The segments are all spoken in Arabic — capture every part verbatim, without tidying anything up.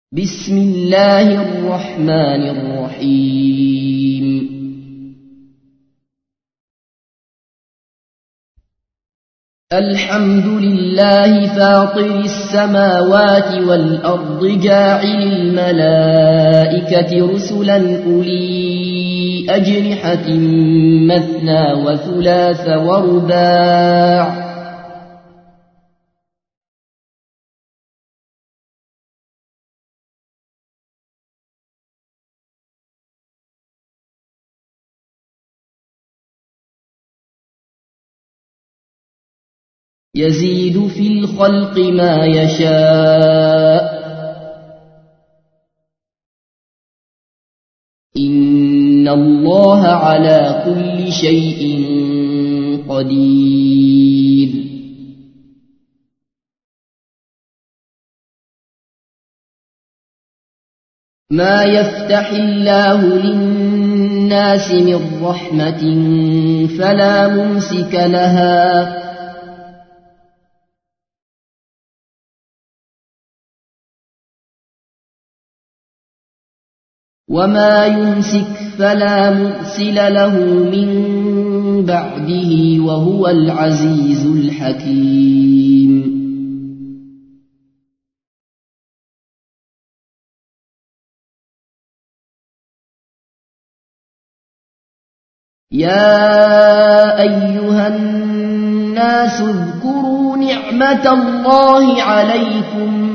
بسم الله الرحمن الرحيم الحمد لله فاطر السماوات والأرض جاعل الملائكة رسلا أولي أجنحة مثنى وثلاث ورباع يزيد في الخلق ما يشاء إن الله على كل شيء قدير ما يفتح الله للناس من رحمة فلا ممسك لها وما يمسك فلا مرسل له من بعده وهو العزيز الحكيم يا أيها الناس اذكروا نعمة الله عليكم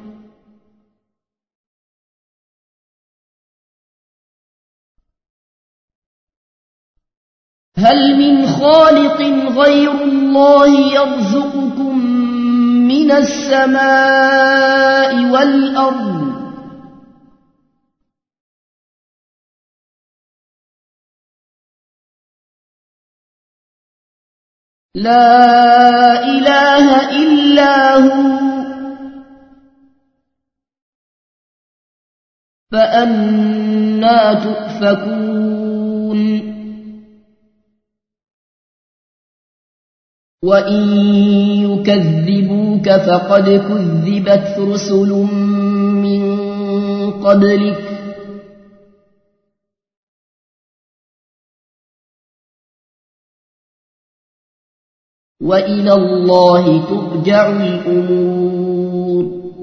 هل من خالق غير الله يرزقكم من السماء والأرض لا إله إلا هو فأنى تؤفكون وإن يكذبوك فقد كذبت رسل من قبلك وإلى الله ترجع الأمور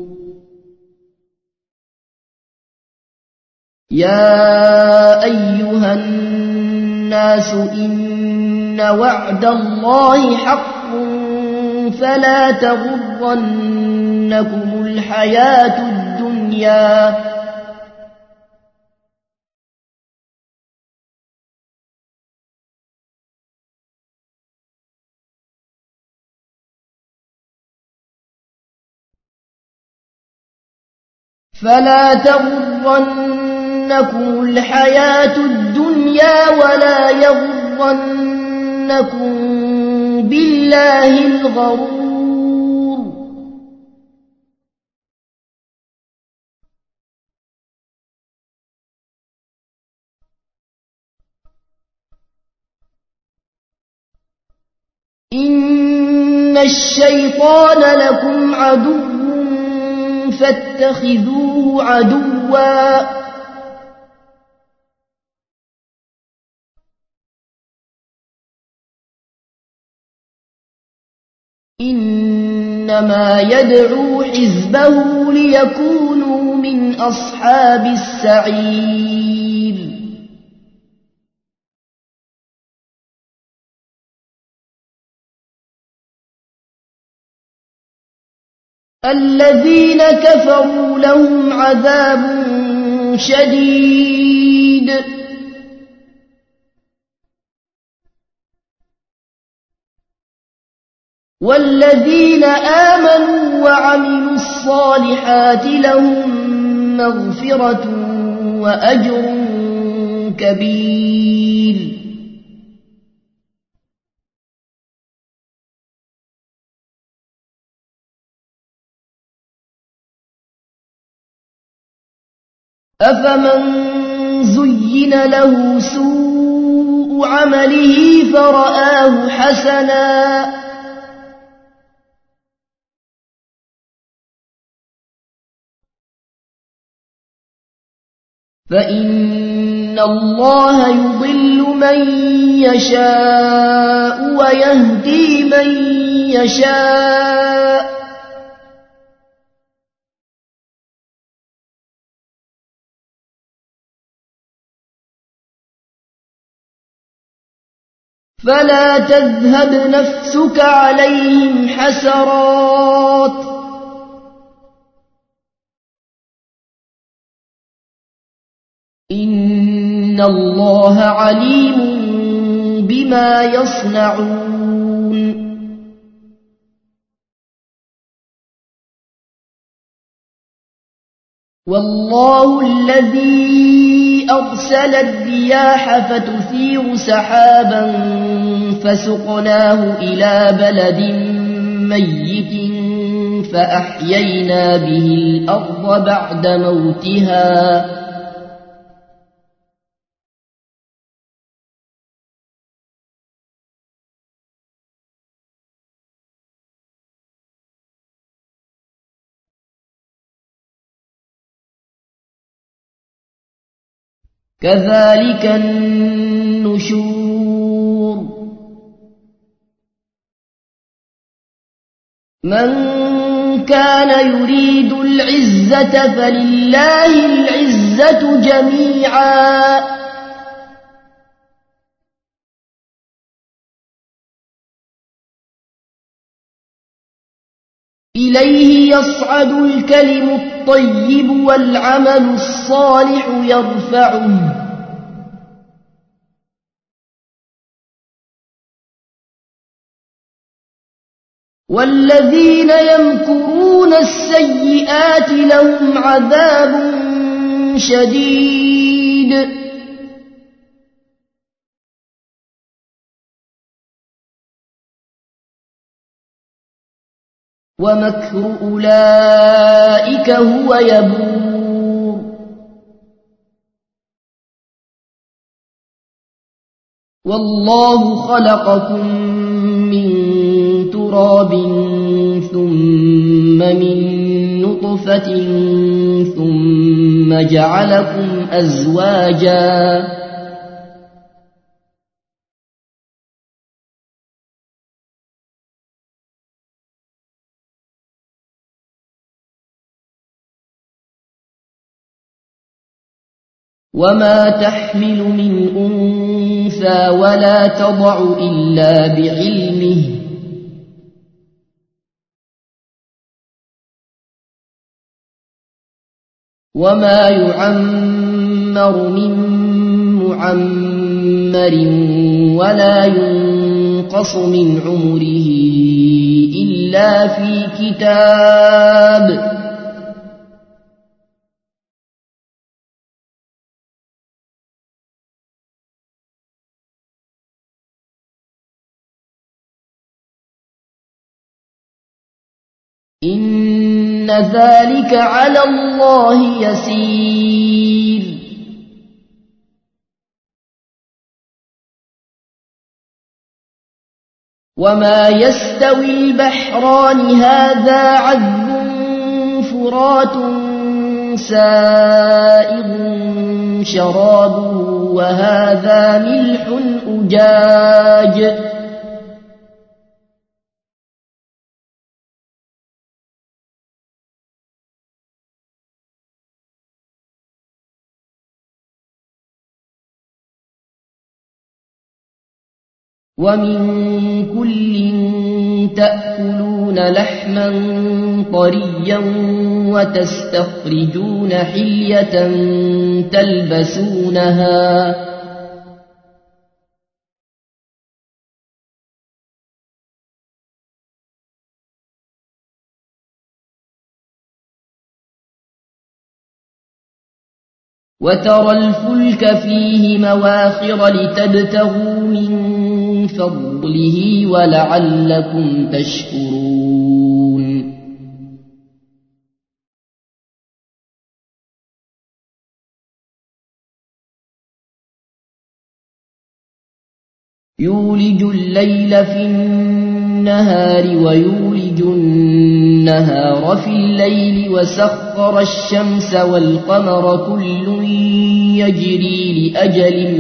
يا أيها الناس إن وعد الله حق فلا تغرنكم الحياة الدنيا فلا تغرنكم الحياة الدنيا ولا يغرنكم بالله الغرور إن الشيطان لكم عدو فاتخذوه عدوا إنما يدعو حزبه ليكونوا من أصحاب السعير الذين كفروا لهم عذاب شديد والذين آمنوا وعملوا الصالحات لهم مغفرة وأجر كبير أفمن زين له سوء عمله فرآه حسنا فإن الله يضل من يشاء ويهدي من يشاء فلا تذهب نفسك عليهم حسرات إن الله عليم بما يصنعون والله الذي أرسل الرياح فتثير سحابا فسقناه إلى بلد ميت فأحيينا به الأرض بعد موتها كذلك النشور من كان يريد العزة فلله العزة جميعا إليه يصعد الكلم الطيب والعمل الصالح يرفعه والذين يمكرون السيئات لهم عذاب شديد ومكر أولئك هو يبور والله خلقكم من تراب ثم من نطفة ثم جعلكم أزواجا وما تحمل من أنثى ولا تضع إلا بعلمه وما يعمر من معمر ولا ينقص من عمره إلا في كتاب إن ذلك على الله يسير وما يستوي البحران هذا عذب فرات سائغ شرابه وهذا ملح أجاج ومن كل تأكلون لحما طريا وتستخرجون حلية تلبسونها وترى الفلك فيه مواخر لتبتغوا من فضله ولعلكم تشكرون يولج الليل في النهار ويولج يولج النهار في الليل وسخر الشمس والقمر كل يجري لأجل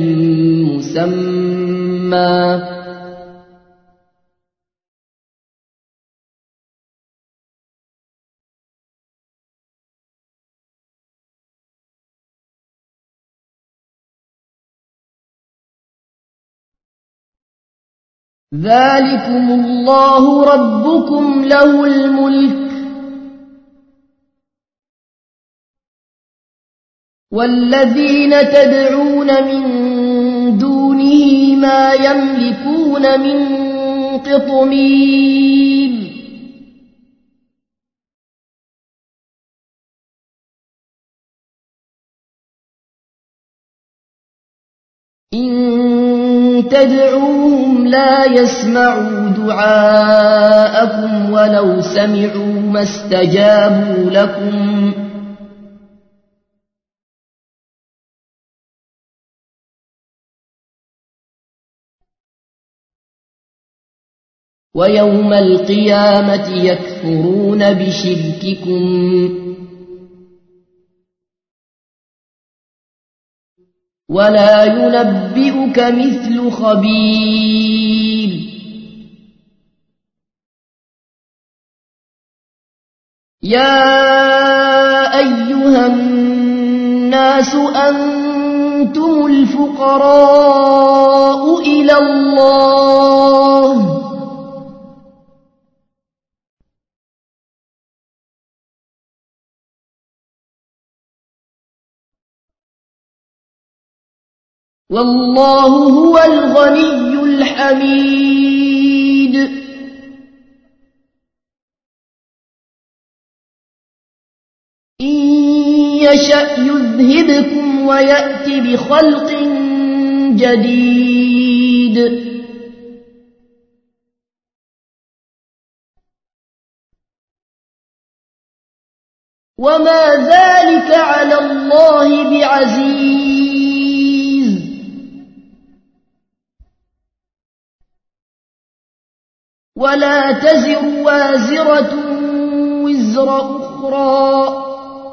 مسمى ذلكم الله ربكم له الملك والذين تدعون من دونه ما يملكون من قطمير إن تدعوهم لا يسمعوا دعاءكم ولو سمعوا ما استجابوا لكم ويوم القيامة يكفرون بشرككم ولا ينبئك مثل خبير يا أيها الناس أنتم الفقراء إلى الله والله هو الغني الحميد إن يشأ يذهبكم ويأت بخلق جديد وما ذلك على الله بعزيز ولا تزر وازرة وزر أخرى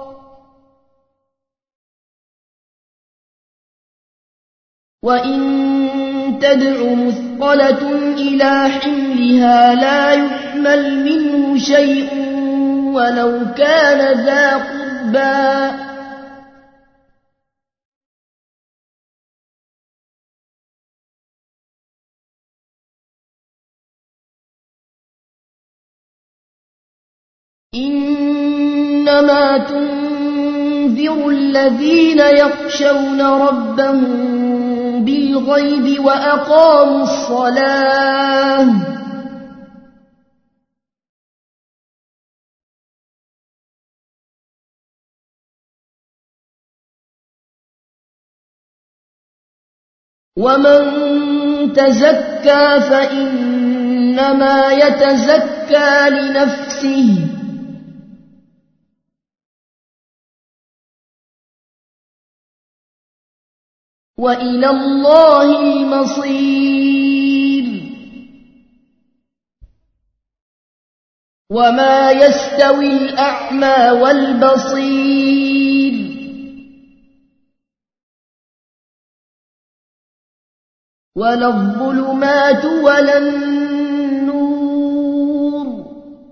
وإن تدع مثقلة إلى حملها لا يحمل منه شيء ولو كان ذا قربى إنما تنذر الذين يخشون ربهم بالغيب وأقاموا الصلاة ومن تزكى فإنما يتزكى لنفسه وإلى الله المصير وما يستوي الأعمى والبصير ولا الظلمات ولا النور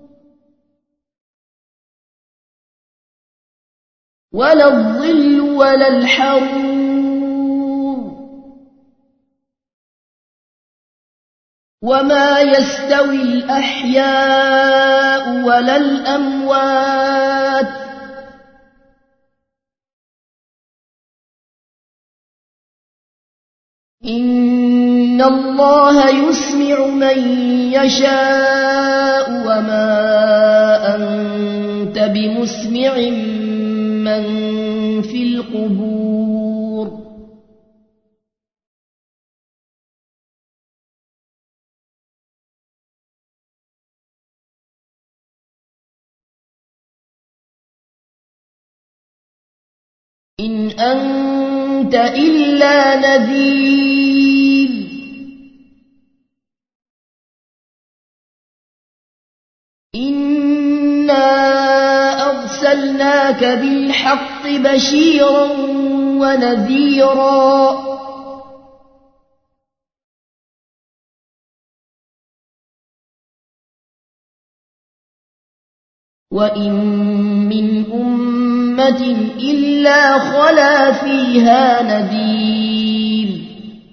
ولا الظل ولا الحرور وما يستوي الأحياء ولا الأموات إن الله يسمع من يشاء وما أنت بمسمع من في القبور إن أنت إلا نذير إن أرسلناك بالحق بشيرا ونذيرا وإن من أمة إلا خلا فيها نذير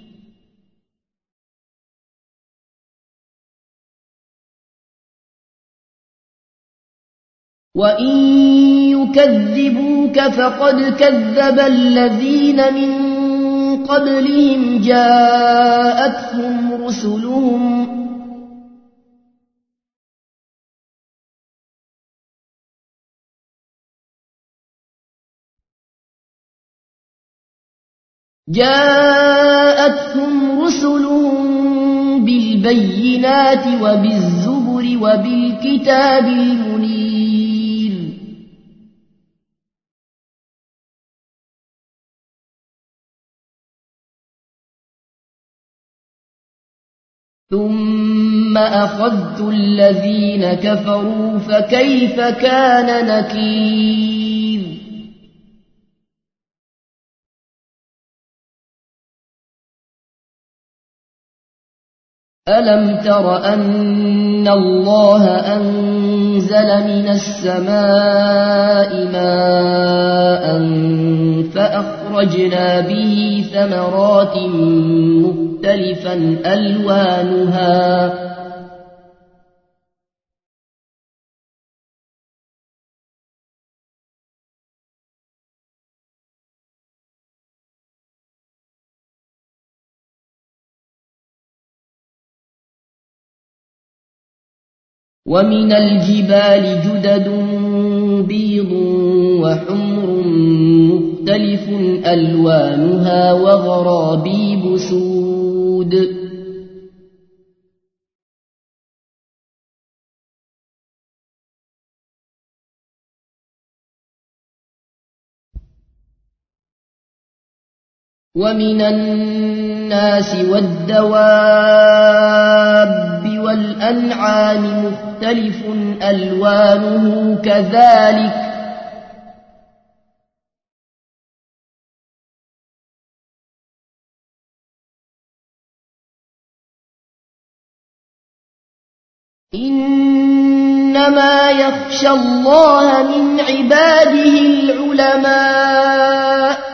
وإن يكذبوك فقد كذب الذين من قبلهم جاءتهم رسلهم جاءتهم رسلهم بالبينات وبالزبر وبالكتاب المنير ثم أخذت الذين كفروا فكيف كان نكير ألم تر أن الله أنزل من السماء ماء فأخرجنا به ثمرات مختلفا ألوانها ومن الجبال جدد بيض وحمر مختلف ألوانها وغرابيب سود ومن الناس والدواب والأنعام مختلف ألوانه كذلك إنما يخشى الله من عباده العلماء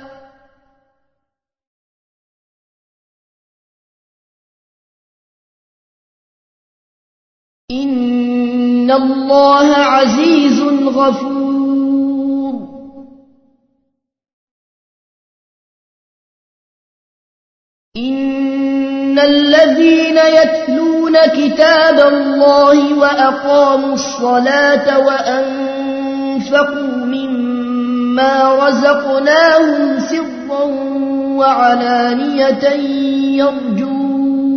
إن الله عزيز غفور إن الذين يتلون كتاب الله وأقاموا الصلاة وأنفقوا مما رزقناهم سرا وعلانية يرجون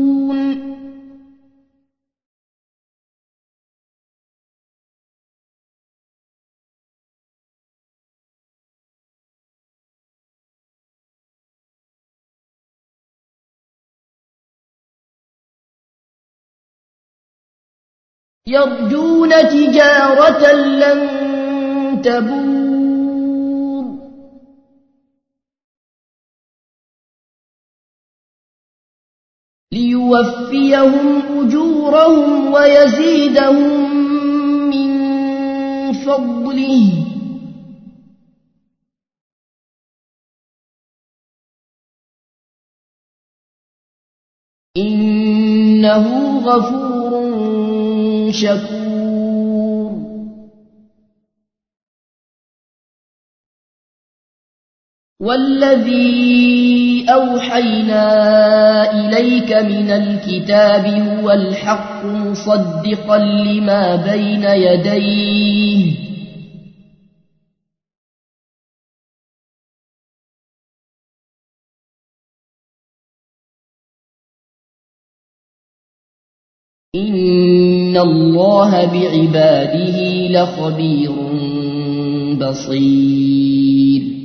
يرجون تجارة لن تبور ليوفيهم أجورهم ويزيدهم من فضله إنه غفور شكور والذي أوحينا إليك من الكتاب هو الحق مصدقا لما بين يديه إن الله بعباده لخبير بصير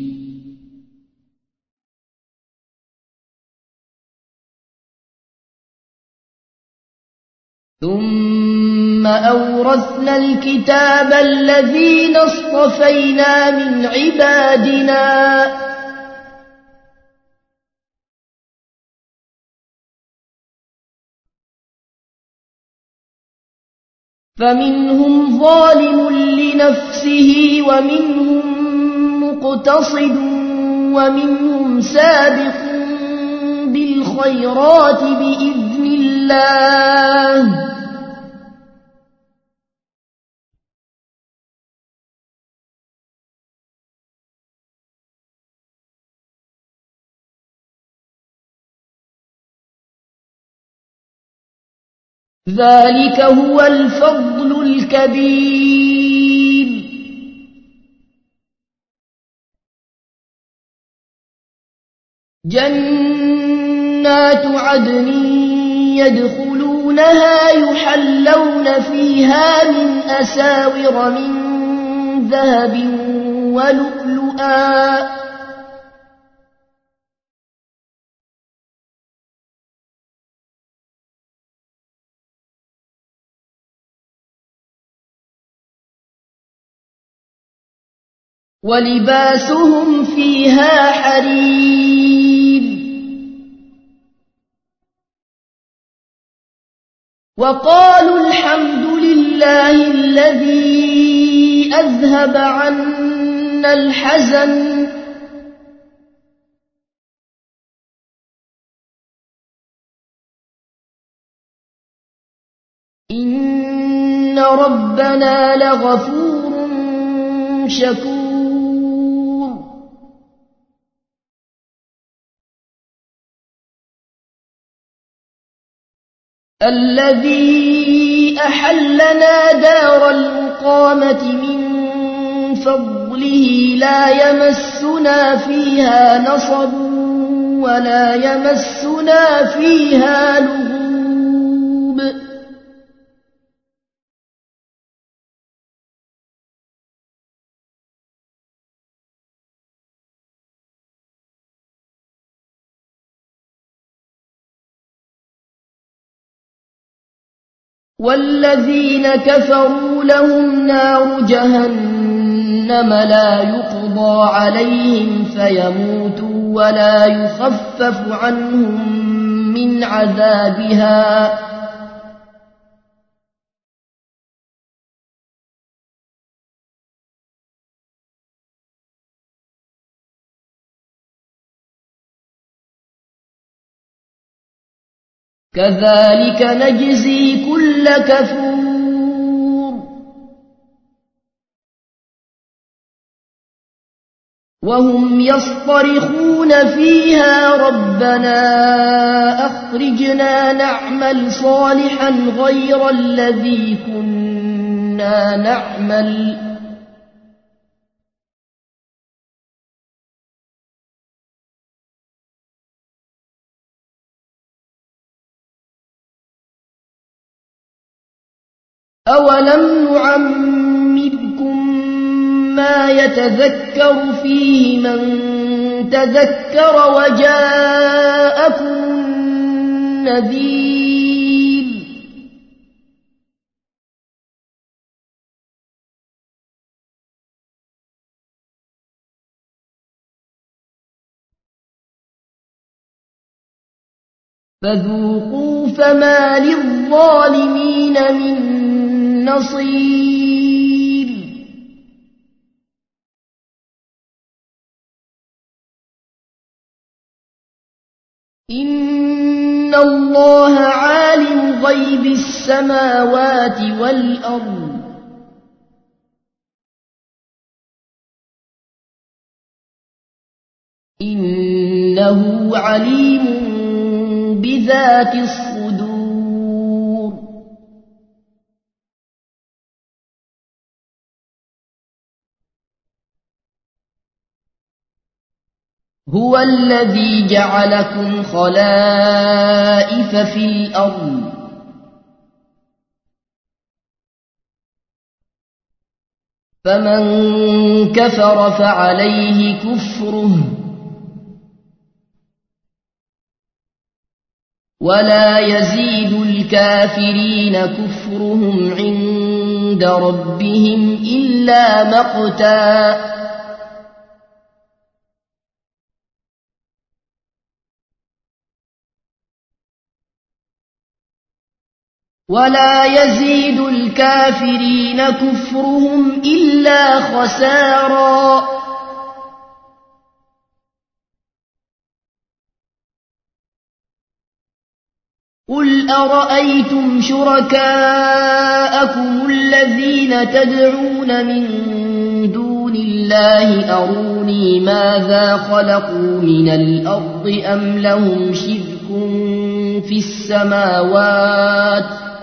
ثم ثم أورثنا الكتاب الذين اصطفينا من عبادنا فمنهم ظالم لنفسه ومنهم مقتصد ومنهم سابق بالخيرات بإذن الله ذلك هو الفضل الكبير. جنات عدن يدخلونها يحلون فيها من أساور من ذهب ولؤلؤا ولباسهم فيها حرير. وقالوا الحمد لله الذي أذهب عنا الحزن إن ربنا لغفور شكور. الذي أحلنا دار المقامة من فضله لا يمسنا فيها نصب ولا يمسنا فيها لغوب. والذين كفروا لهم نار جهنم لا يقضى عليهم فيموتوا ولا يخفف عنهم من عذابها كذلك نجزي كل كفور. وهم يصطرخون فيها ربنا أخرجنا نعمل صالحا غير الذي كنا نعمل أولم نعمركم ما يتذكر فيه من تذكر وجاءكم النذير فذوقوا فما للظالمين من نصير. إن الله عالم غيب السماوات والأرض إنه عليم بذات الصدور. هو الذي جعلكم خلائف في الأرض فمن كفر فعليه كفره ولا يزيد الكافرين كفرهم عند ربهم إلا مقتا ولا يزيد الكافرين كفرهم إلا خسارا قل أرأيتم شركاءكم الذين تدعون من دون الله أروني ماذا خلقوا من الأرض أم لهم شرك في السماوات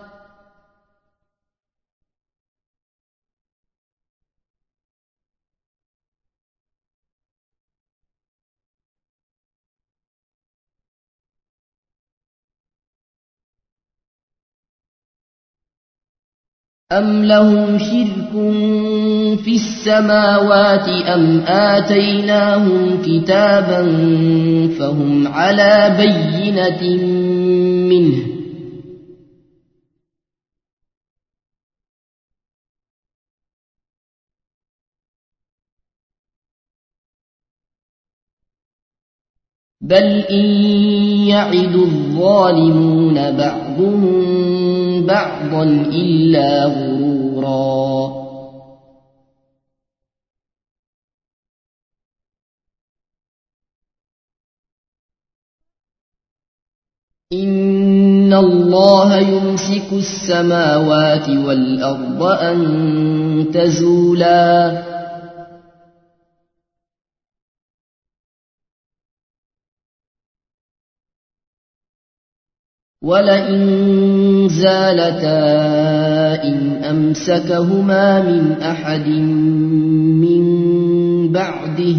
أم لهم شرك في السماوات أم آتيناهم كتابا فهم على بينة منه بل إن يعد الظالمون بعضهم بعضا إلا غرورا إن الله يمسك السماوات والأرض أن تزولا ولئن زالتا إن أمسكهما من أحد من بعده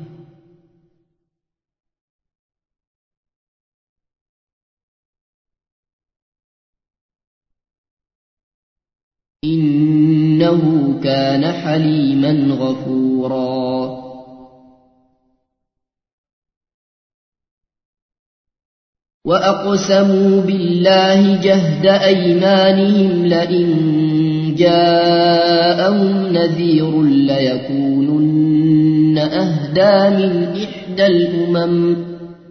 إنه كان حليما غفورا وأقسموا بالله جهد أيمانهم لئن جاءهم نذير ليكونن أهدى من إحدى الأمم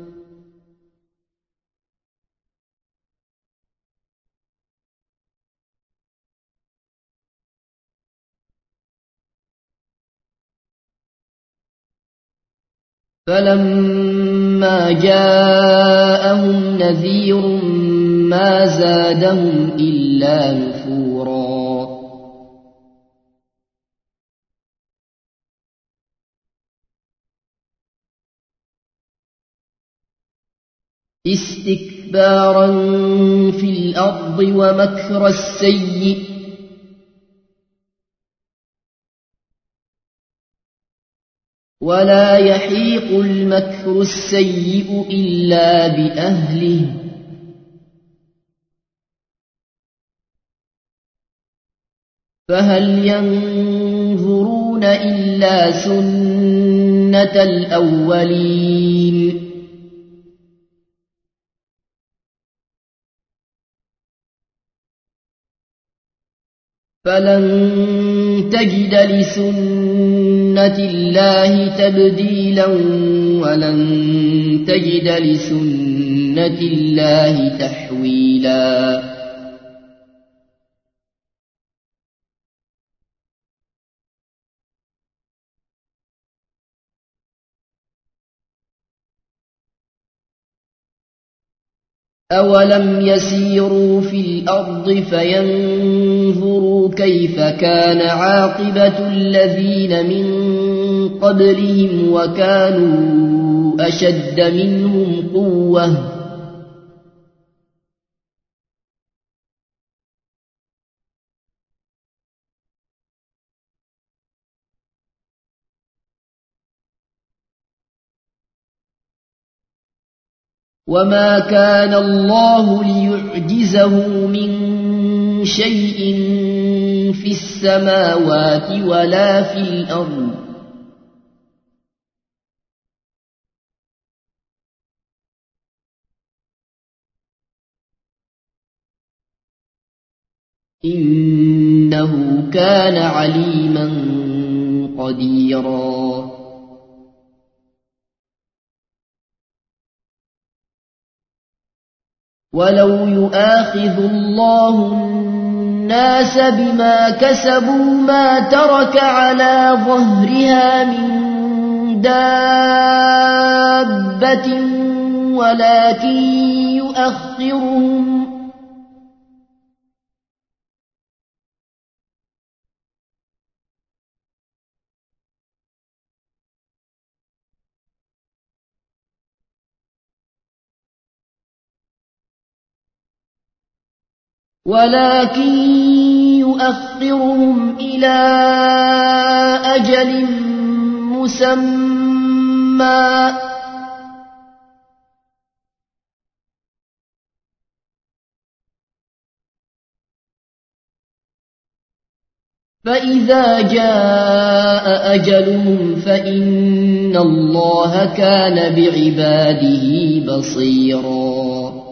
فلما جاءهم نذير ما زادهم إلا نفورا استكبارا في الأرض ومكر السيئ ولا يحيق المكر السيء إلا بأهله فهل ينظرون إلا سنة الأولين فلن تجد لسنة الله تبديلا ولن تجد لسنة الله تحويلا أولم يسيروا في الأرض فينظروا كيف كان عاقبة الذين من قبلهم وكانوا أشد منهم قوة وما كان الله ليعجزه من شيء في السماوات ولا في الأرض إنه كان عليما قديرا ولو يؤاخذ الله الناس بما كسبوا ما ترك على ظهرها من دابة ولكن يؤخرهم ولكن يؤخرهم إلى أجل مسمى فإذا جاء أجلهم فإن الله كان بعباده بصيرا